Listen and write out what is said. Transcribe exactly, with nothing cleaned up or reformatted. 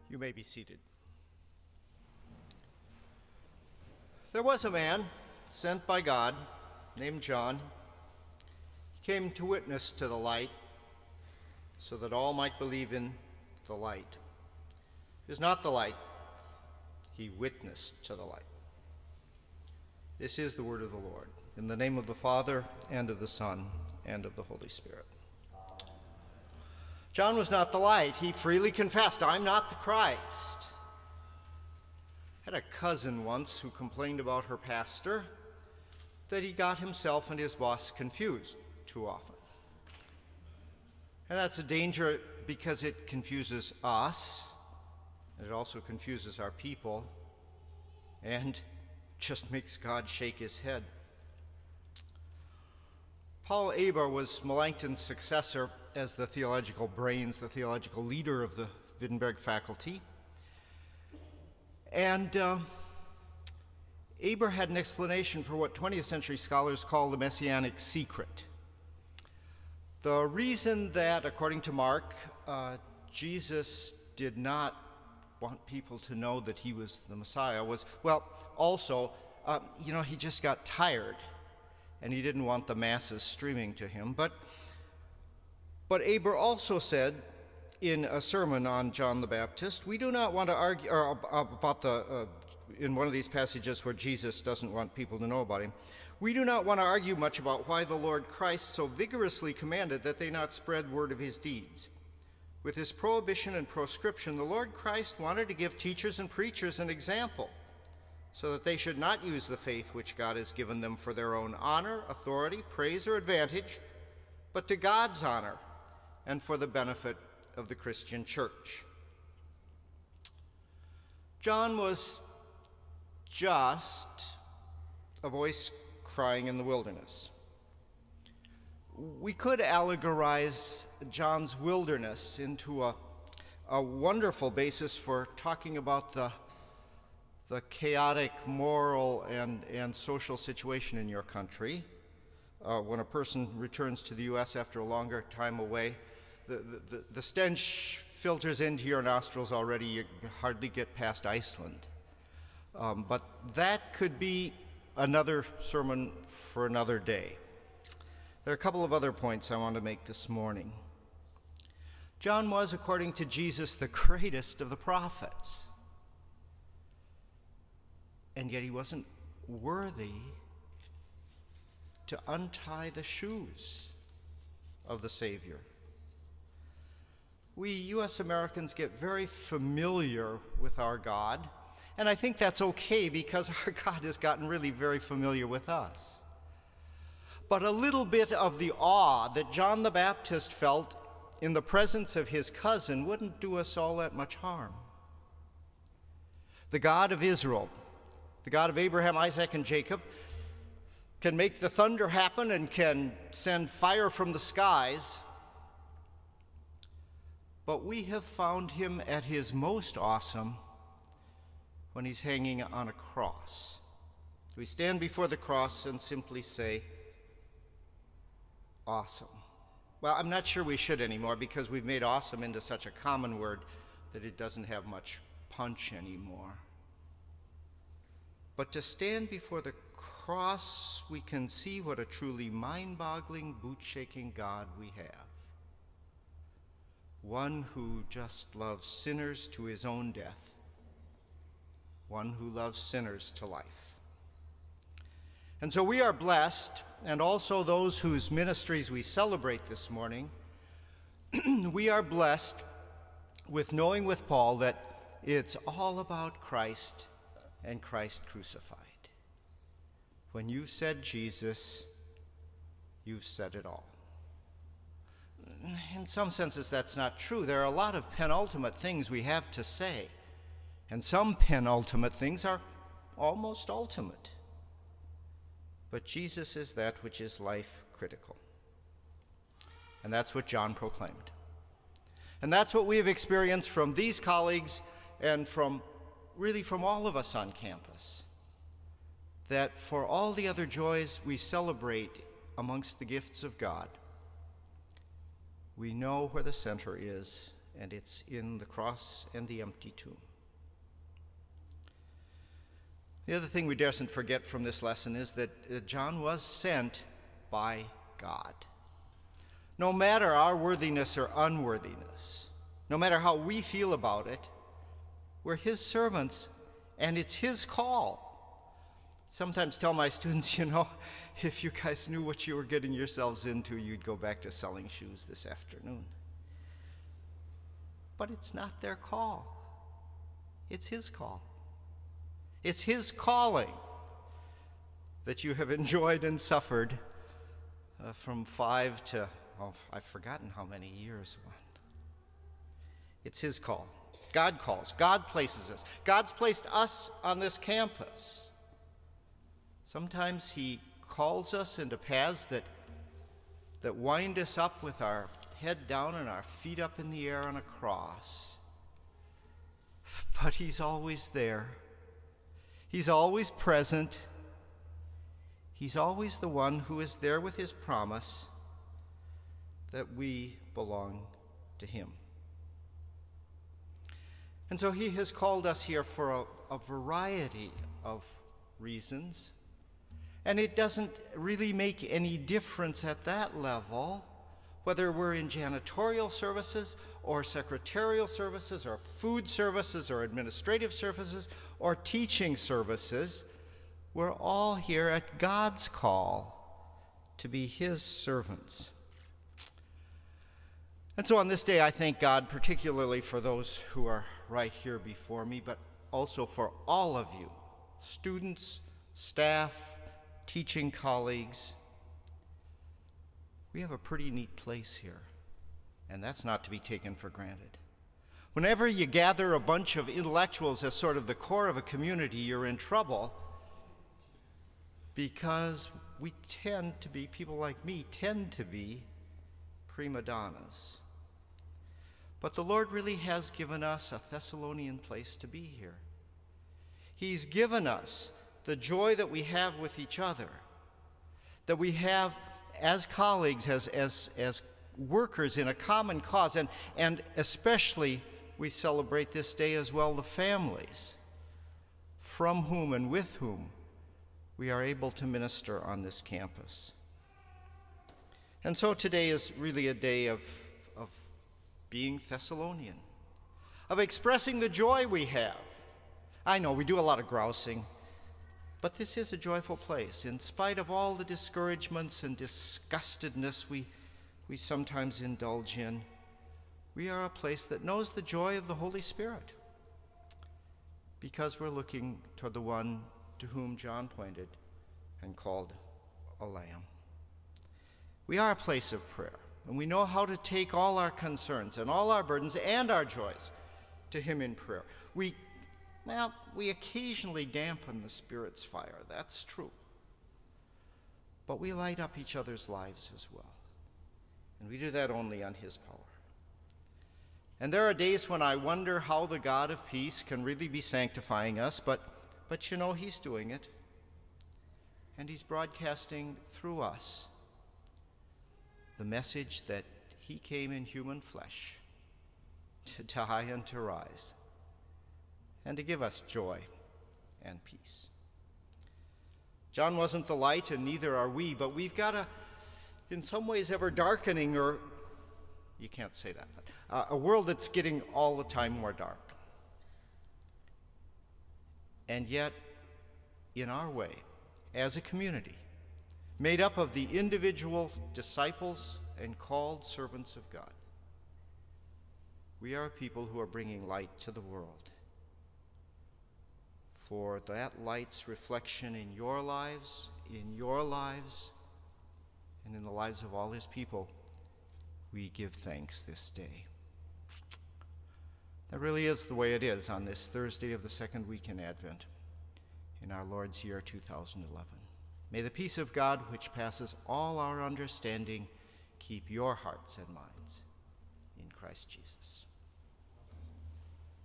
You may be seated. There was a man sent by God named John. He came to witness to the light so that all might believe in the light. He was not the light. He witnessed to the light. This is the word of the Lord. In the name of the Father, and of the Son, and of the Holy Spirit. John was not the light. He freely confessed, "I'm not the Christ." I had a cousin once who complained about her pastor that he got himself and his boss confused too often. And that's a danger because it confuses us, and it also confuses our people, and just makes God shake his head. Paul Eber was Melanchthon's successor as the theological brains, the theological leader of the Wittenberg faculty. And uh, Eber had an explanation for what twentieth century scholars call the messianic secret. The reason that, according to Mark, uh, Jesus did not want people to know that he was the Messiah was, well, also, uh, you know, he just got tired. And he didn't want the masses streaming to him. But, but Eber also said in a sermon on John the Baptist, we do not want to argue or about the, uh, in one of these passages where Jesus doesn't want people to know about him, we do not want to argue much about why the Lord Christ so vigorously commanded that they not spread word of his deeds. With his prohibition and proscription, the Lord Christ wanted to give teachers and preachers an example, so that they should not use the faith which God has given them for their own honor, authority, praise, or advantage, but to God's honor and for the benefit of the Christian church. John was just a voice crying in the wilderness. We could allegorize John's wilderness into a, a wonderful basis for talking about the the chaotic moral and, and social situation in your country. Uh, when a person returns to the U S after a longer time away, the, the, the stench filters into your nostrils already. You hardly get past Iceland. Um, but that could be another sermon for another day. There are a couple of other points I want to make this morning. John was, according to Jesus, the greatest of the prophets. And yet he wasn't worthy to untie the shoes of the Savior. We U S Americans get very familiar with our God, and I think that's okay because our God has gotten really very familiar with us. But a little bit of the awe that John the Baptist felt in the presence of his cousin wouldn't do us all that much harm. The God of Israel, the God of Abraham, Isaac, and Jacob, can make the thunder happen and can send fire from the skies. But we have found him at his most awesome when he's hanging on a cross. We stand before the cross and simply say, awesome. Well, I'm not sure we should anymore because we've made awesome into such a common word that it doesn't have much punch anymore. But to stand before the cross, we can see what a truly mind-boggling, boot-shaking God we have. One who just loves sinners to his own death. One who loves sinners to life. And so we are blessed, and also those whose ministries we celebrate this morning, we are blessed with knowing with Paul that it's all about Christ and Christ crucified. When you've said Jesus, you've said it all. In some senses, that's not true. There are a lot of penultimate things we have to say, and some penultimate things are almost ultimate. But Jesus is that which is life critical. And that's what John proclaimed. And that's what we have experienced from these colleagues and from really from all of us on campus, that for all the other joys we celebrate amongst the gifts of God, we know where the center is, and it's in the cross and the empty tomb. The other thing we daresn't forget from this lesson is that uh, John was sent by God. No matter our worthiness or unworthiness, no matter how we feel about it, we're his servants, and it's his call. Sometimes tell my students, you know, if you guys knew what you were getting yourselves into, you'd go back to selling shoes this afternoon. But it's not their call. It's his call. It's his calling that you have enjoyed and suffered uh, from five to, oh, I've forgotten how many years. It's his call. God calls. God places us. God's placed us on this campus. Sometimes he calls us into paths that, that wind us up with our head down and our feet up in the air on a cross. But he's always there. He's always present. He's always the one who is there with his promise that we belong to him. And so he has called us here for a, a variety of reasons. And it doesn't really make any difference at that level, whether we're in janitorial services or secretarial services or food services or administrative services or teaching services. We're all here at God's call to be his servants. And so on this day, I thank God particularly for those who are right here before me, but also for all of you, students, staff, teaching colleagues. We have a pretty neat place here, and that's not to be taken for granted. Whenever you gather a bunch of intellectuals as sort of the core of a community, you're in trouble, because we tend to be, people like me tend to be prima donnas. But the Lord really has given us a Thessalonian place to be here. He's given us the joy that we have with each other, that we have as colleagues, as, as, as workers in a common cause, and, and especially we celebrate this day as well the families from whom and with whom we are able to minister on this campus. And so today is really a day of, of being Thessalonian, of expressing the joy we have. I know we do a lot of grousing, but this is a joyful place. In spite of all the discouragements and disgustedness we, we sometimes indulge in, we are a place that knows the joy of the Holy Spirit, because we're looking toward the one to whom John pointed and called a lamb. We are a place of prayer, and we know how to take all our concerns and all our burdens and our joys to him in prayer. We Now, we occasionally dampen the Spirit's fire, that's true. But we light up each other's lives as well. And we do that only on his power. And there are days when I wonder how the God of peace can really be sanctifying us, but, but you know, he's doing it. And he's broadcasting through us the message that he came in human flesh to die and to rise, and to give us joy and peace. John wasn't the light, and neither are we, but we've got a, in some ways, ever darkening, or you can't say that, uh, a world that's getting all the time more dark. And yet, in our way, as a community, made up of the individual disciples and called servants of God, we are a people who are bringing light to the world. For that light's reflection in your lives, in your lives, and in the lives of all his people, we give thanks this day. That really is the way it is on this Thursday of the second week in Advent, in our Lord's year two thousand eleven. May the peace of God, which passes all our understanding, keep your hearts and minds in Christ Jesus.